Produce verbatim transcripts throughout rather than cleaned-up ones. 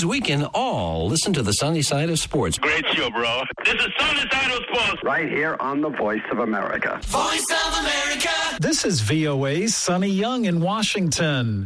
means we can all listen to the sunny side of sports. Great show, bro. This is Sunny Side of Sports. Right here on the Voice of America. Voice of America. This is V O A's Sonny Young in Washington.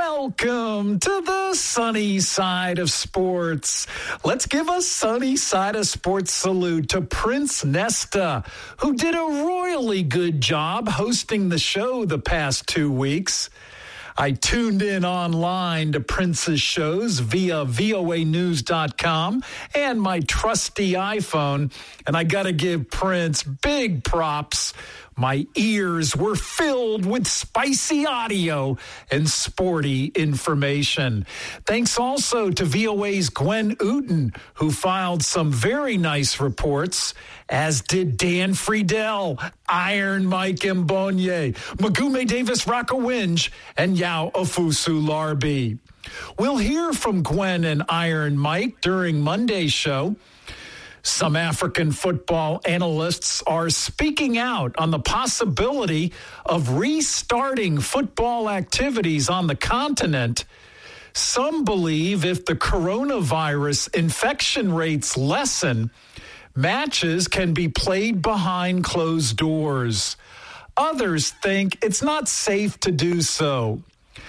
Welcome to the sunny side of sports. Let's give a sunny side of sports salute to Prince Nesta, who did a royally good job hosting the show the past two weeks. I tuned in online to Prince's shows via V O A news dot com and my trusty iPhone, and I got to give Prince big props. My ears were filled with spicy audio and sporty information. Thanks also to V O A's Gwen Uten, who filed some very nice reports, as did Dan Friedel, Iron Mike Mbonye, Magume Davis Rockawinj, and Yao Ofusu Larbi. We'll hear from Gwen and Iron Mike during Monday's show. Some African football analysts are speaking out on the possibility of restarting football activities on the continent. Some believe if the coronavirus infection rates lessen, matches can be played behind closed doors. Others think it's not safe to do so.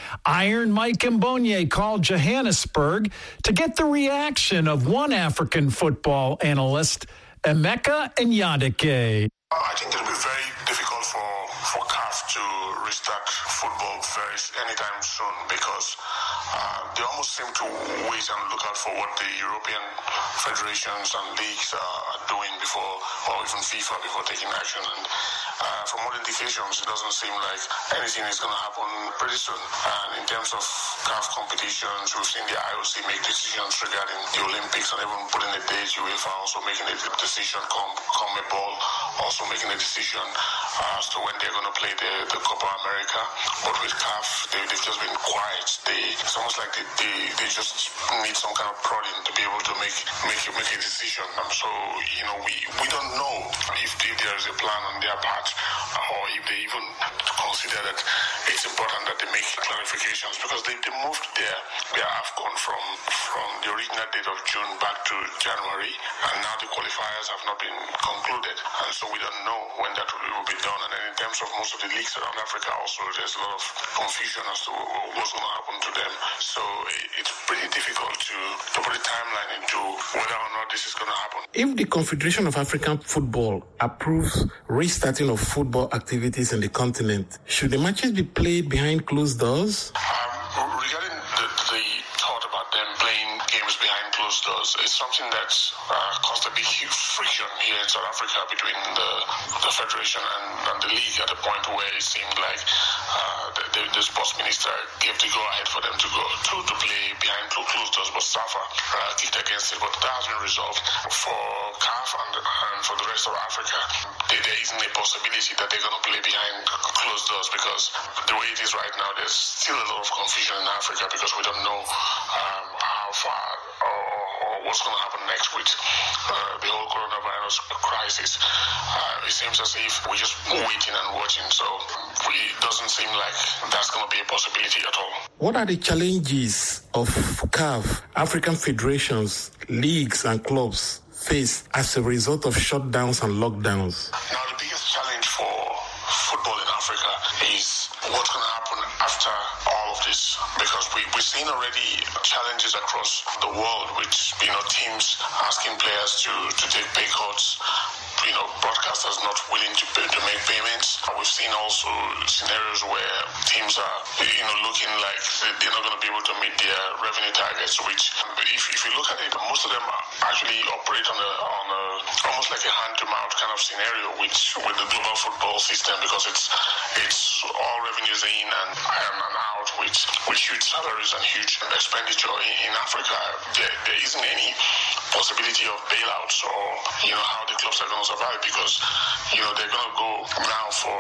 Iron Mike Mbonye called Johannesburg to get the reaction of one African football analyst, Emeka Nyadike. I think it'll be very difficult for, for C A F to restart football very anytime soon because uh, they almost seem to wait and look out for what the European federations and leagues are doing before, or even FIFA before taking action. And uh, from all indications, it doesn't seem like anything is going to happen pretty soon. And in terms of C A F competitions, we've seen the I O C make decisions regarding the Olympics and even putting a date, UEFA also making a decision, come, come a ball, also making a decision uh, as to when they're going to play the, the Copa America. But with C A F, they, they've just been quiet. They, it's almost like they, they, they just need some kind of prodding to be able to make make, make a decision. Um, so, you know, we, we don't know if, if there is a plan on their part or if they even consider that it's important that they make clarifications because they, they moved their, their AFCON from, from the original date of June back to January, and now the qualifiers have not been concluded. And so we don't know when that will, will be done. And then in terms of most of the leagues around Africa also, there's a lot of confusion as to what's going to happen to them. So it's pretty difficult to, to put a timeline into whether or not this is going to happen. If the Confederation of African Football approves restarting of football activities in the continent, should the matches be played behind closed doors? Um, regarding the, the thought about them playing games behind closed doors, it's something that's uh, caused a big huge friction here in South Africa between the, the Federation and, and the league at a point where it seemed like uh, the, the, the sports minister gave the go-ahead for them to go to, to play behind closed doors, but SAFA uh, kicked against it. But that has been resolved. For C A F and, and for the rest of Africa, there, there isn't a possibility that they're going to play behind closed doors because the way it is right now, there's still a lot of confusion in Africa because we don't know um, how far or, or what's going to happen next with uh, the whole coronavirus crisis. Uh, it seems as if we're just waiting and watching, so we, it doesn't seem like that's going to be a possibility at all. What are the challenges of C A F, African federations, leagues and clubs face as a result of shutdowns and lockdowns? Now, the biggest challenge for football in Africa is what's going to happen after all of this, because we, we've seen already challenges across the world with, you know, teams asking players to, to take pay cuts, you know, broadcasters not willing to pay, to make payments. We've seen also scenarios where teams are, you know, looking like they're not going to be able to meet their revenue targets, which, if, if you look at it, most of them actually operate on a, on a almost like a hand-to-mouth kind of scenario with, with the global football system, because it's it's all revenues in and, and, and out with, with huge salaries and huge expenditure. In, in Africa, there, there isn't any possibility of bailouts or, you know, how the clubs are going to survive, because, you know, they're going to go now for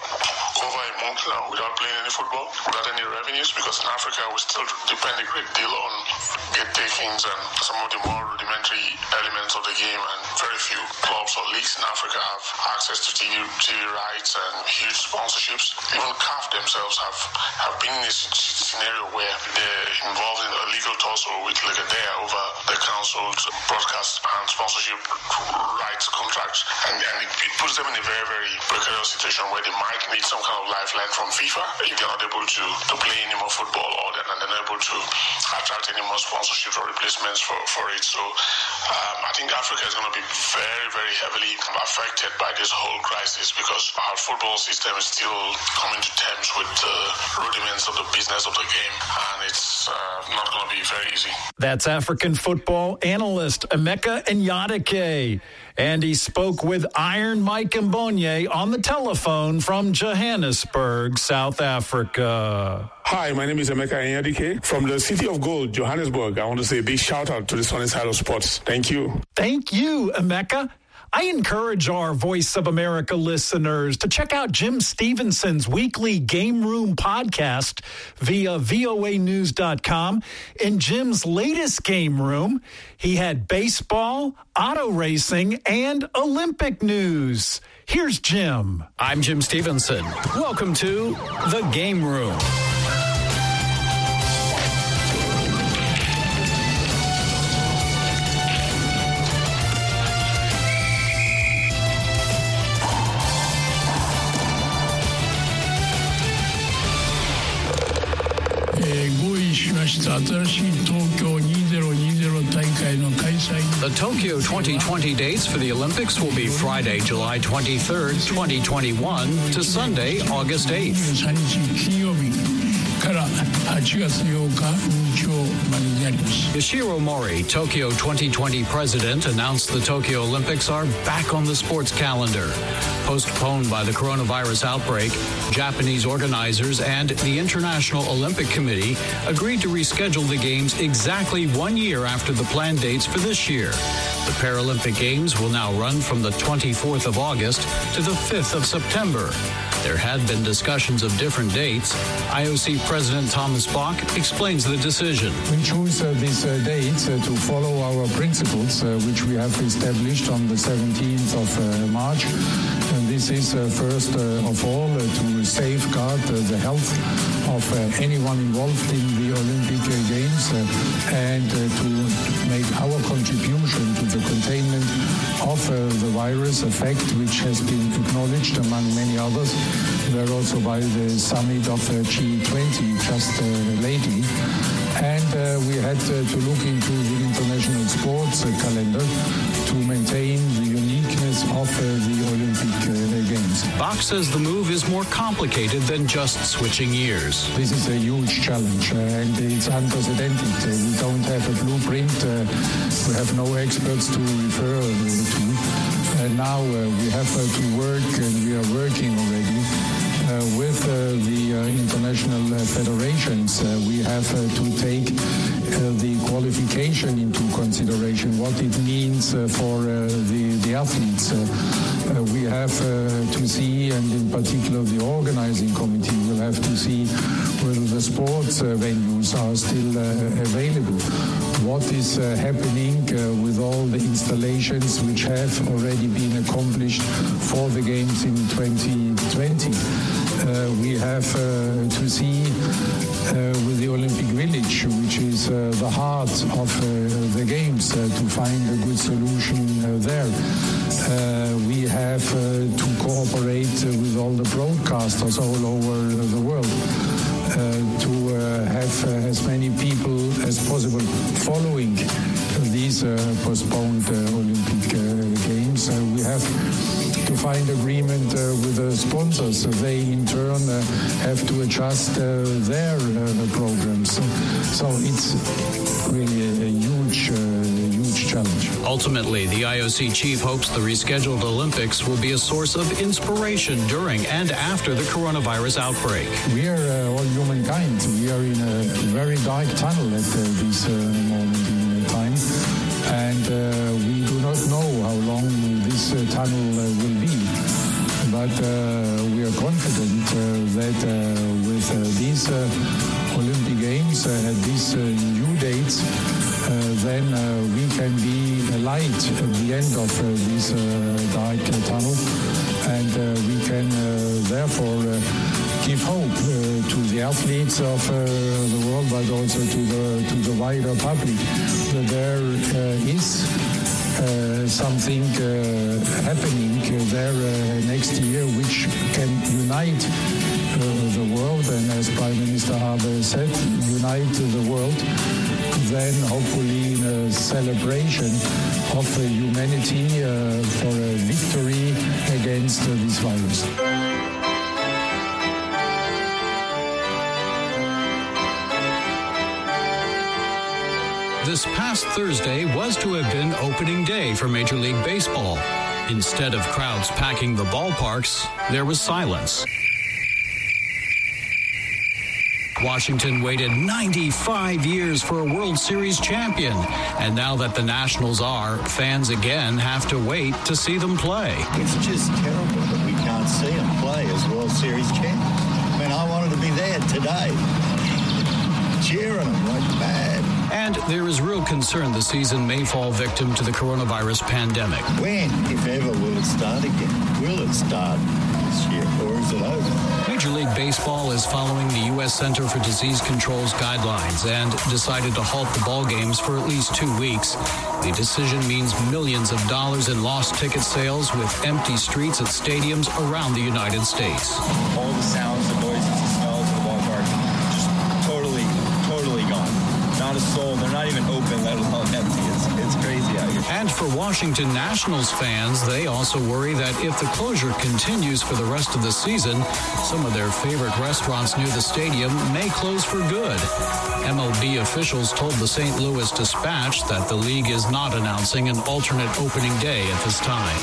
over a month now without playing any football, without any revenues, because in Africa we still depend a great deal on gate takings and some of the more rudimentary elements of the game, and very few clubs or leagues in Africa have, access to T V, T V rights and huge sponsorships. Even C A F themselves have, have been in a scenario where they're involved in a legal tussle with Legadia over the council's broadcast and sponsorship rights contracts. And, and it, it puts them in a very, very precarious situation where they might need some kind of lifeline from FIFA if they're not able to, to play any more football, or they're not able to attract any more sponsorships or replacements for, for it. So um, I think Africa is going to be very, very heavily affected by this whole crisis, because our football system is still coming to terms with the rudiments of the business of the game, and it's uh, not going to be very easy. That's African football analyst Emeka Nyadike. And he spoke with Iron Mike Mbonye on the telephone from Johannesburg, South Africa. Hi, my name is Emeka Nyadike from the City of Gold, Johannesburg. I want to say a big shout out to the Sunny Side of Sports. Thank you. Thank you, Emeka. I encourage our Voice of America listeners to check out Jim Stevenson's weekly Game Room podcast via V O A news dot com. In Jim's latest Game Room, he had baseball, auto racing, and Olympic news. Here's Jim. I'm Jim Stevenson. Welcome to The Game Room. The Tokyo twenty twenty dates for the Olympics will be Friday, July twenty-third, twenty twenty-one to Sunday, August eighth. Yoshiro Mori, Tokyo twenty twenty president, announced the Tokyo Olympics are back on the sports calendar. Postponed by the coronavirus outbreak, Japanese organizers and the International Olympic Committee agreed to reschedule the Games exactly one year after the planned dates for this year. The Paralympic Games will now run from the twenty-fourth of August to the fifth of September. There had been discussions of different dates. I O C President Thomas Bach explains the decision. We chose uh, this uh, date uh, to follow our principles, uh, which we have established on the seventeenth of uh, March. And this is, uh, first uh, of all, uh, to safeguard uh, the health of uh, anyone involved in the Olympic uh, Games uh, and uh, to make our contribution to the containment of uh, the virus, a fact which has been acknowledged among many others, there also by the summit of uh, G twenty just uh, lately. And uh, we had uh, to look into the international sports uh, calendar to maintain the uniqueness of uh, the Olympic uh, Games. Bach says the move is more complicated than just switching years. This is a huge challenge uh, and it's unprecedented. Uh, we don't have a blueprint. Uh, we have no experts to refer uh, to. Uh, now uh, we have uh, to work, and we are working already uh, with uh, the uh, international uh, federations. Uh, we have uh, to take uh, the qualification into consideration, what it means uh, for uh, the, the athletes. Uh, uh, we have uh, to see, and in particular the organizing committee will have to see whether the sports uh, venues are still uh, available. What is uh, happening uh, with all the installations which have already been accomplished for the Games in twenty twenty. Uh, we have uh, to see uh, with the Olympic Village, which is uh, the heart of uh, the Games, uh, to find a good solution uh, there. Uh, we have uh, to cooperate uh, with all the broadcasters all over the world. Uh, to uh, have uh, as many people as possible following these uh, postponed uh, Olympic uh, Games. Uh, we have to find agreement uh, with the sponsors. They in turn uh, have to adjust uh, their uh, programs. So it's really a, a huge, uh, huge challenge. Ultimately, the I O C chief hopes the rescheduled Olympics will be a source of inspiration during and after the coronavirus outbreak. We are uh, all humankind. We are in a very dark tunnel at uh, this uh, moment in time. And uh, we do not know how long this uh, tunnel uh, will be. But uh, we are confident uh, that uh, with uh, these uh, Olympic Games uh, at these uh, new dates, uh, then uh, we can be a light at the end of uh, this uh, dark uh, tunnel. athletes of uh, the world, but also to the to the wider public. That there uh, is uh, something uh, happening there uh, next year, which can unite uh, the world, and as Prime Minister Abe said, unite the world. Then hopefully in a celebration of uh, humanity uh, for a victory against uh, this virus. This past Thursday was to have been opening day for Major League Baseball. Instead of crowds packing the ballparks, there was silence. Washington waited ninety-five years for a World Series champion. And now that the Nationals are, fans again have to wait to see them play. It's just terrible that we can't see them play as World Series champions. I mean, I wanted to be there today, cheering them like mad. And there is real concern the season may fall victim to the coronavirus pandemic. When, if ever, will it start again? Will it start this year, or is it over? Major League Baseball is following the U S Center for Disease Control's guidelines and decided to halt the ball games for at least two weeks. The decision means millions of dollars in lost ticket sales with empty streets at stadiums around the United States. All the sounds, the noises, the smells of the ballpark, just totally, totally gone. Not a soul. They're not even open, let alone empty. It's, it's crazy out here. And for Washington Nationals fans, they also worry that if the closure continues for the rest of the season, some of their favorite restaurants near the stadium may close for good. M L B officials told the Saint Louis Dispatch that the league is not announcing an alternate opening day at this time.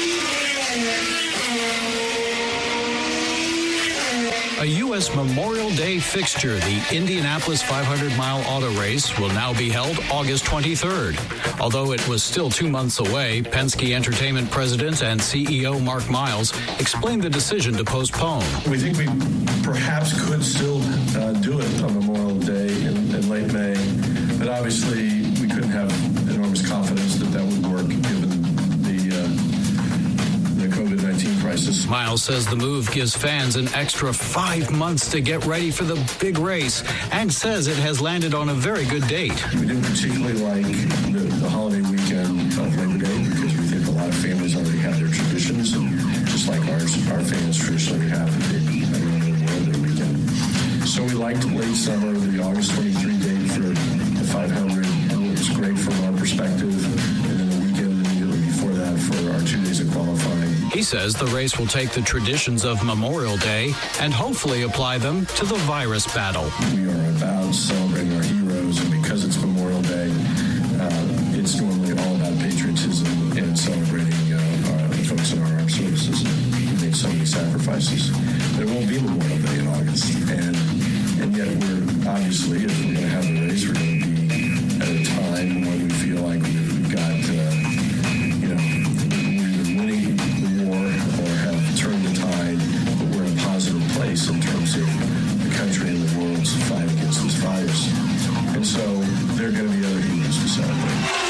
A U S Memorial Day fixture, the Indianapolis five hundred mile auto race, will now be held August twenty-third. Although it was still two months away, Penske Entertainment President and C E O Mark Miles explained the decision to postpone. We think we perhaps could still uh, do it on Memorial Day in, in late May, but obviously we couldn't have enormous confidence that that would work given the uh, the COVID nineteen crisis. Miles says the move gives fans an extra five months to get ready for the big race and says it has landed on a very good date. We didn't particularly like the, the holiday weekend of Labor Day because we think a lot of families already have their traditions, and just like ours, our families traditionally have a big Memorial Day weekend. So we liked late summer, the August twenty-third date for the five hundred. It was great from our perspective, and then the weekend immediately before that for our two days of qualifying. He says the race will take the traditions of Memorial Day and hopefully apply them to the virus battle. We are about celebrating our heroes, and because it's Memorial Day, uh, it's normally all about patriotism and celebrating uh, our, the folks in our armed services who made so many sacrifices. There won't be Memorial Day in August, and and yet we're obviously, if we're going to have a race, we're going to be at a time when we feel like we've got, uh, you know, we're either winning the war or have turned the tide, but we're in a positive place in terms of the country and the world's fight against this virus. And so there are going to be other heroes to celebrate.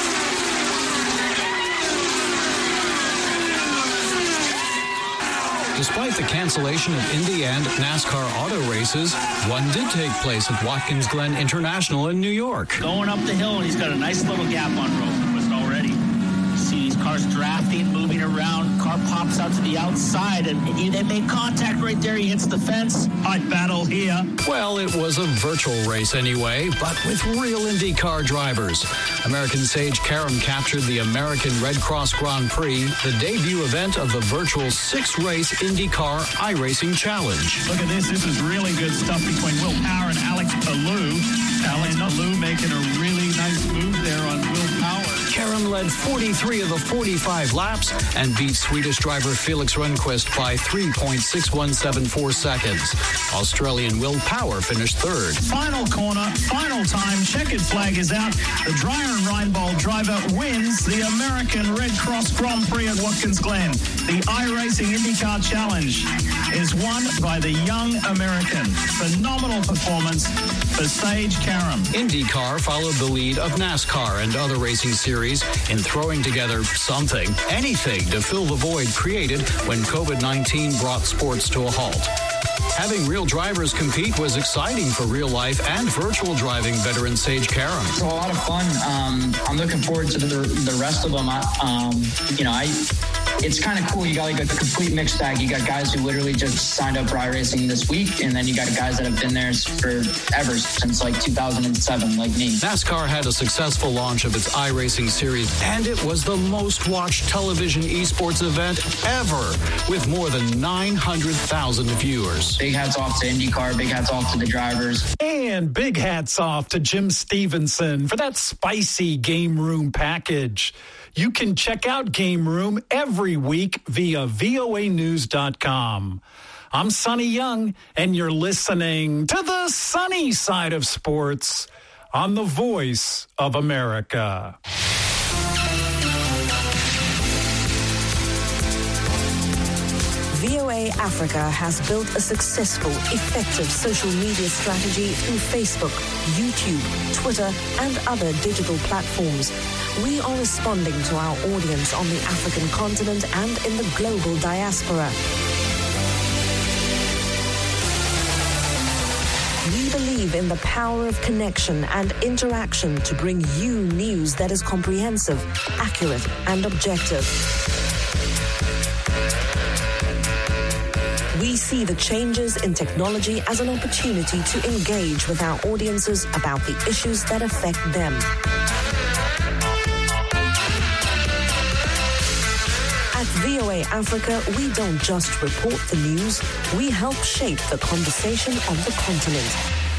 Despite the cancellation of Indy and NASCAR auto races, one did take place at Watkins Glen International in New York. Going up the hill, and he's got a nice little gap on Rosenquist already. You see these cars drafting, moving around. Car pops out to the outside, and they make contact right there. He hits the fence. Hot battle here. Well, it was a virtual race anyway, but with real IndyCar drivers. American Sage Karam captured the American Red Cross Grand Prix, the debut event of the virtual six-race IndyCar iRacing Challenge. Look at this. This is really good stuff between Will Power and Alex Palou. Alex Palou making a really nice move there on Will Power. Karam led forty-three of the forty-five laps and beat Swedish driver Felix Rundqvist by three point six one seven four seconds. Australian Will Power finished third. Final corner, final time, checkered flag is out. The Dreyer and Reinbold driver wins the American Red Cross Grand Prix at Watkins Glen. The iRacing IndyCar Challenge is won by the young American. Phenomenal performance for Sage Karam. IndyCar followed the lead of NASCAR and other racing series in throwing together something, anything to fill the void created when COVID nineteen brought sports to a halt. Having real drivers compete was exciting for real-life and virtual driving veteran Sage Karam. It's a lot of fun. Um, I'm looking forward to the, the rest of them. I, um, you know, I... It's kind of cool. You got like a complete mixed bag. You got guys who literally just signed up for iRacing this week, and then you got guys that have been there forever, since like two thousand seven, like me. NASCAR had a successful launch of its iRacing series, and it was the most watched television esports event ever, with more than nine hundred thousand viewers. Big hats off to IndyCar. Big hats off to the drivers. And big hats off to Jim Stevenson for that spicy Game Room package. You can check out Game Room every week via V O A news dot com. I'm Sonny Young, and you're listening to the sunny side of sports on the Voice of America. V O A Africa has built a successful, effective social media strategy through Facebook, YouTube, Twitter, and other digital platforms. We are responding to our audience on the African continent and in the global diaspora. We believe in the power of connection and interaction to bring you news that is comprehensive, accurate, and objective. We see the changes in technology as an opportunity to engage with our audiences about the issues that affect them. At V O A Africa, we don't just report the news, we help shape the conversation on the continent.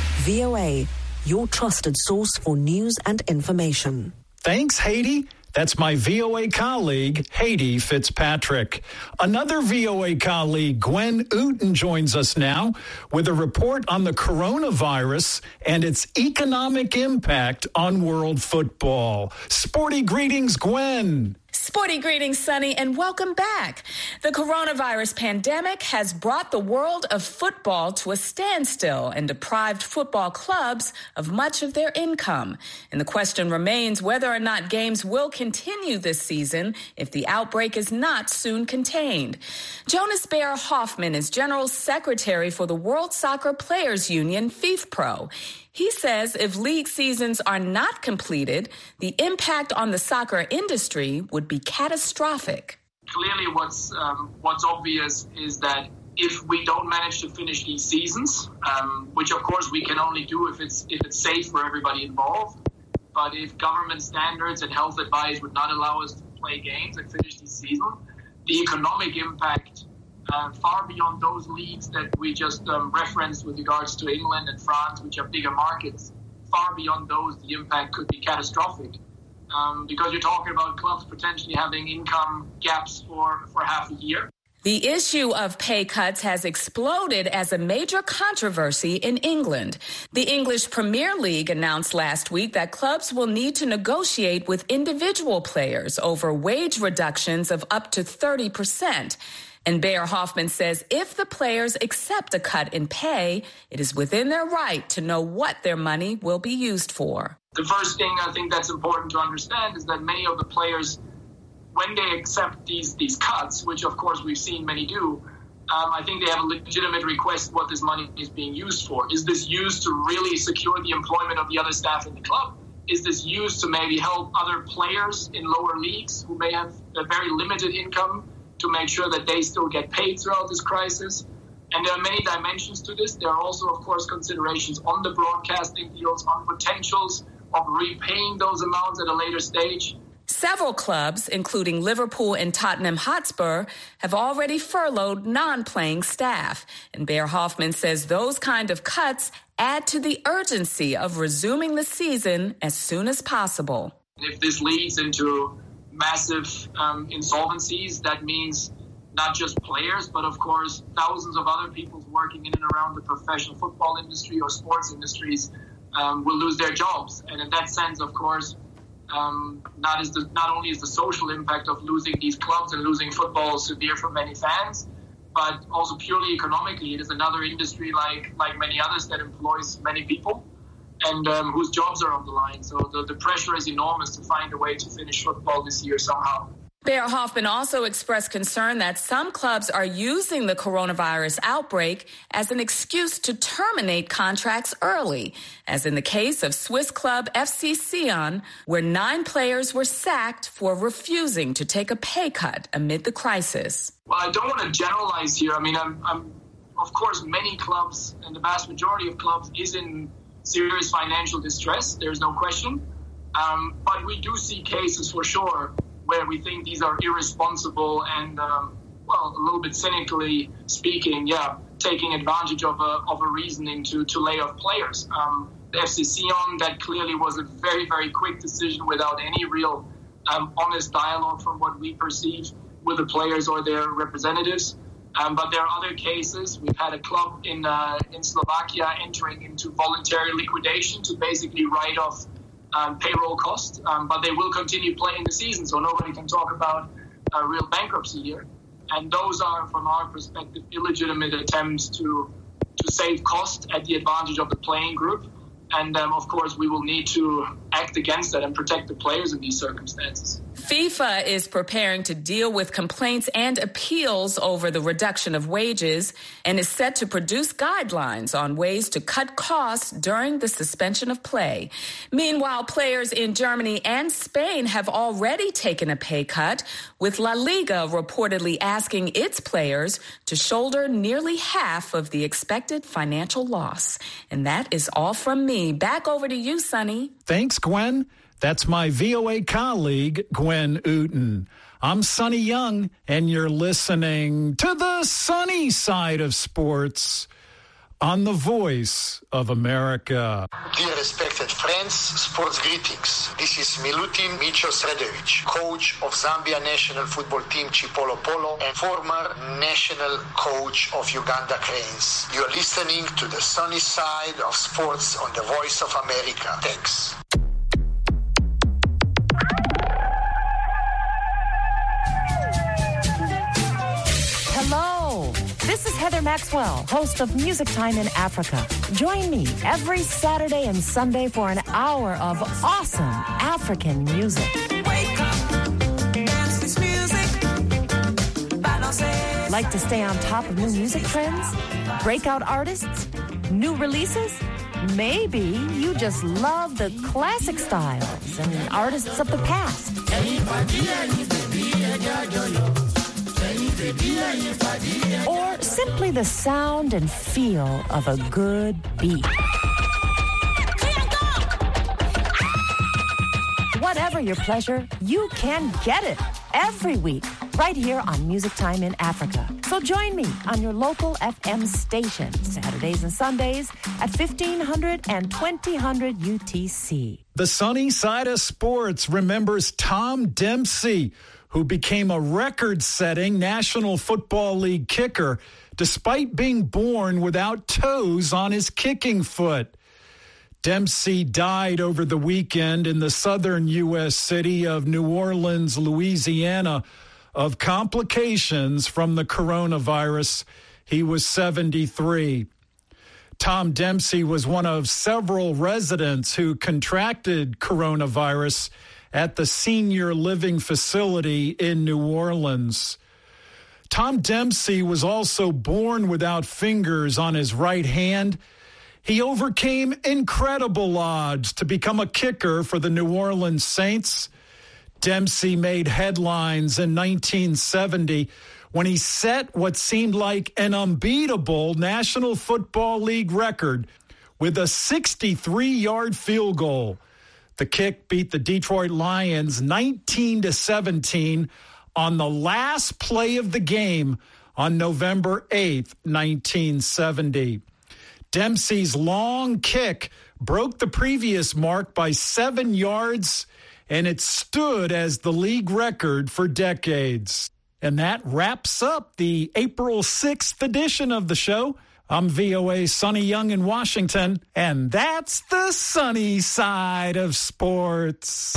V O A, your trusted source for news and information. Thanks, Haiti. That's my V O A colleague, Haiti Fitzpatrick. Another V O A colleague, Gwen Uten, joins us now with a report on the coronavirus and its economic impact on world football. Sporty greetings, Gwen. Sporty greetings, Sonny, and welcome back. The coronavirus pandemic has brought the world of football to a standstill and deprived football clubs of much of their income. And the question remains whether or not games will continue this season if the outbreak is not soon contained. Jonas Bear Hoffman is General Secretary for the World Soccer Players Union, FIFPro. He says if league seasons are not completed, the impact on the soccer industry would be catastrophic. Clearly, what's um, what's obvious is that if we don't manage to finish these seasons, um, which of course we can only do if it's if it's safe for everybody involved, but if government standards and health advice would not allow us to play games and finish the season, the economic impact Uh, far beyond those leagues that we just um, referenced with regards to England and France, which are bigger markets, far beyond those, the impact could be catastrophic. Um, because you're talking about clubs potentially having income gaps for, for half a year. The issue of pay cuts has exploded as a major controversy in England. The English Premier League announced last week that clubs will need to negotiate with individual players over wage reductions of up to thirty percent. And Bear Hoffman says if the players accept a cut in pay, it is within their right to know what their money will be used for. The first thing I think that's important to understand is that many of the players, when they accept these these cuts, which of course we've seen many do, um, I think they have a legitimate request what this money is being used for. Is this used to really secure the employment of the other staff in the club? Is this used to maybe help other players in lower leagues who may have a very limited income to make sure that they still get paid throughout this crisis? And there are many dimensions to this. There are also, of course, considerations on the broadcasting deals, on potentials of repaying those amounts at a later stage. Several clubs, including Liverpool and Tottenham Hotspur, have already furloughed non-playing staff. And Bear Hoffman says those kind of cuts add to the urgency of resuming the season as soon as possible. If this leads into massive um, insolvencies, that means not just players, but of course thousands of other people working in and around the professional football industry or sports industries um, will lose their jobs. And in that sense, of course, um, not, is the, not only is the social impact of losing these clubs and losing football severe for many fans, but also purely economically, it is another industry like, like many others that employs many people and um, whose jobs are on the line. So the, the pressure is enormous to find a way to finish football this year somehow. Bear Hoffman also expressed concern that some clubs are using the coronavirus outbreak as an excuse to terminate contracts early, as in the case of Swiss club F C Sion, where nine players were sacked for refusing to take a pay cut amid the crisis. Well, I don't want to generalize here. I mean, I'm, I'm, of course, many clubs and the vast majority of clubs is in serious financial distress. There's no question. Um, but we do see cases for sure where we think these are irresponsible and, um, well, a little bit cynically speaking, yeah, taking advantage of a, of a reasoning to, to lay off players. Um, the F C Sion, that clearly was a very, very quick decision without any real um, honest dialogue from what we perceive with the players or their representatives. Um, but there are other cases. We've had a club in uh, in Slovakia entering into voluntary liquidation to basically write off Um, payroll cost, um, but they will continue playing the season, so nobody can talk about a real bankruptcy here. And those are, from our perspective, illegitimate attempts to to save cost at the advantage of the playing group. And, um, of course, we will need to act against that and protect the players in these circumstances. FIFA is preparing to deal with complaints and appeals over the reduction of wages and is set to produce guidelines on ways to cut costs during the suspension of play. Meanwhile, players in Germany and Spain have already taken a pay cut, with La Liga reportedly asking its players to shoulder nearly half of the expected financial loss. And that is all from me. Back over to you, Sonny. Thanks, Gwen. That's my V O A colleague, Gwen Uten. I'm Sonny Young, and you're listening to the sunny side of sports on the Voice of America. Dear respected friends, sports greetings. This is Milutin Micho Sredovic, coach of Zambia national football team Chipolo Polo and former national coach of Uganda Cranes. You're listening to the sunny side of sports on the Voice of America. Thanks. Hello, this is Heather Maxwell, host of Music Time in Africa. Join me every Saturday and Sunday for an hour of awesome African music. Wake up, dance this music. Like to stay on top of new music trends? Breakout artists? New releases? Maybe you just love the classic styles and artists of the past. Or simply the sound and feel of a good beat. Whatever your pleasure, you can get it every week right here on Music Time in Africa. So join me on your local F M station, Saturdays and Sundays at fifteen hundred and twenty hundred U T C. The sunny side of sports remembers Tom Dempsey, who became a record-setting National Football League kicker despite being born without toes on his kicking foot. Dempsey died over the weekend in the southern U S city of New Orleans, Louisiana, of complications from the coronavirus. He was seventy-three. Tom Dempsey was one of several residents who contracted coronavirus at the senior living facility in New Orleans. Tom Dempsey was also born without fingers on his right hand. He overcame incredible odds to become a kicker for the New Orleans Saints. Dempsey made headlines in nineteen seventy when he set what seemed like an unbeatable National Football League record with a sixty-three-yard field goal. The kick beat the Detroit Lions nineteen to seventeen on the last play of the game on November eighth, nineteen seventy. Dempsey's long kick broke the previous mark by seven yards, and it stood as the league record for decades. And that wraps up the April sixth edition of the show. I'm V O A's Sonny Young in Washington, and that's the sunny side of sports.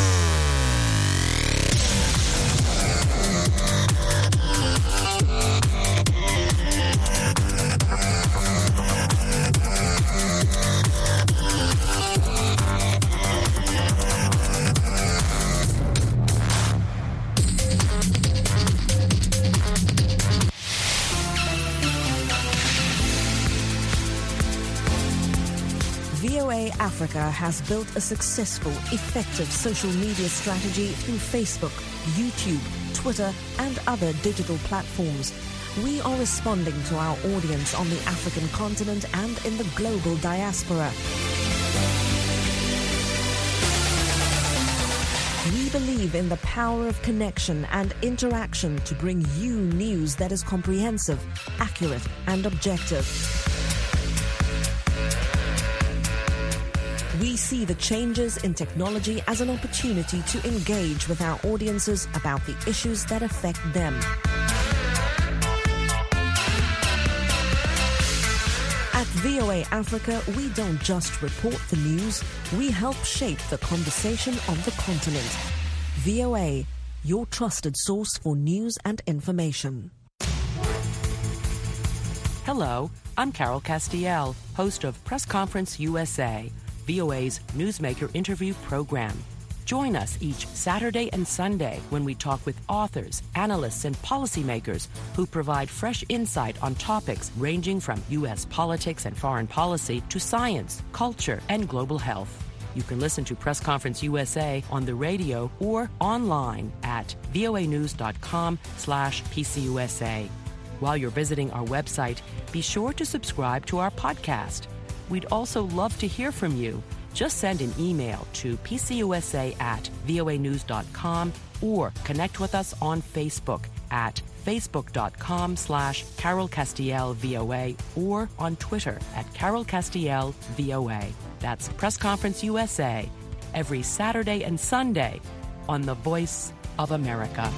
V O A Africa has built a successful, effective social media strategy through Facebook, YouTube, Twitter, and other digital platforms. We are responding to our audience on the African continent and in the global diaspora. We believe in the power of connection and interaction to bring you news that is comprehensive, accurate, and objective. We see the changes in technology as an opportunity to engage with our audiences about the issues that affect them. At V O A Africa, we don't just report the news, we help shape the conversation on the continent. V O A, your trusted source for news and information. Hello, I'm Carol Castiel, host of Press Conference U S A, V O A's newsmaker interview program. Join us each Saturday and Sunday when we talk with authors, analysts, and policymakers who provide fresh insight on topics ranging from U S politics and foreign policy to science, culture, and global health. You can listen to Press Conference U S A on the radio or online at voanews.com slash PCUSA. While you're visiting our website, be sure to subscribe to our podcast. We'd also love to hear from you. Just send an email to pcusa at voanews dot com or connect with us on Facebook at facebook.com slash Carol Castiel VOA or on Twitter at Carol Castiel VOA. That's Press Conference U S A every Saturday and Sunday on The Voice of America.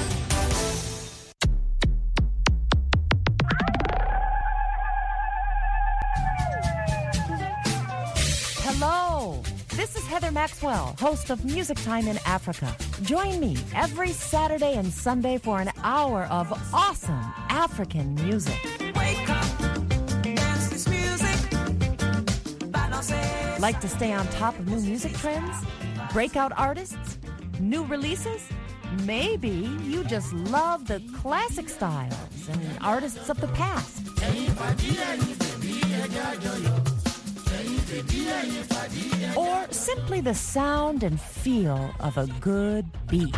Hello, this is Heather Maxwell, host of Music Time in Africa. Join me every Saturday and Sunday for an hour of awesome African music. Wake up, dance this music. Like to stay on top of new music trends? Breakout artists? New releases? Maybe you just love the classic styles and artists of the past. Or simply the sound and feel of a good beat.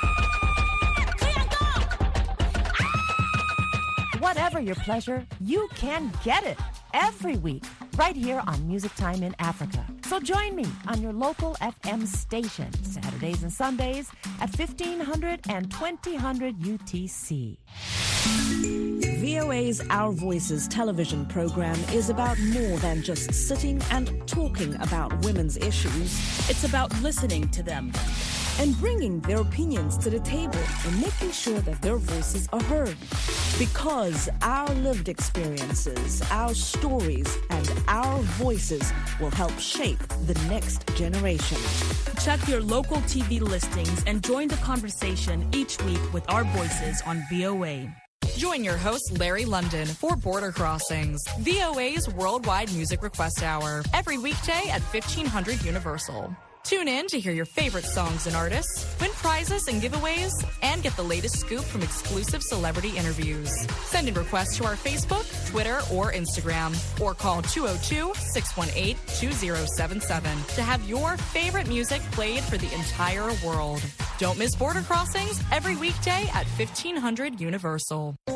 Whatever your pleasure, you can get it every week right here on Music Time in Africa. So join me on your local F M station, Saturdays and Sundays at fifteen hundred and twenty hundred U T C. V O A's Our Voices television program is about more than just sitting and talking about women's issues. It's about listening to them and bringing their opinions to the table and making sure that their voices are heard. Because our lived experiences, our stories, and our voices will help shape the next generation. Check your local T V listings and join the conversation each week with our voices on V O A. Join your host, Larry London, for Border Crossings, V O A's Worldwide Music Request Hour, every weekday at fifteen hundred Universal. Tune in to hear your favorite songs and artists, win prizes and giveaways, and get the latest scoop from exclusive celebrity interviews. Send in requests to our Facebook, Twitter, or Instagram, or call two oh two, six one eight, two oh seven seven to have your favorite music played for the entire world. Don't miss Border Crossings every weekday at fifteen hundred Universal.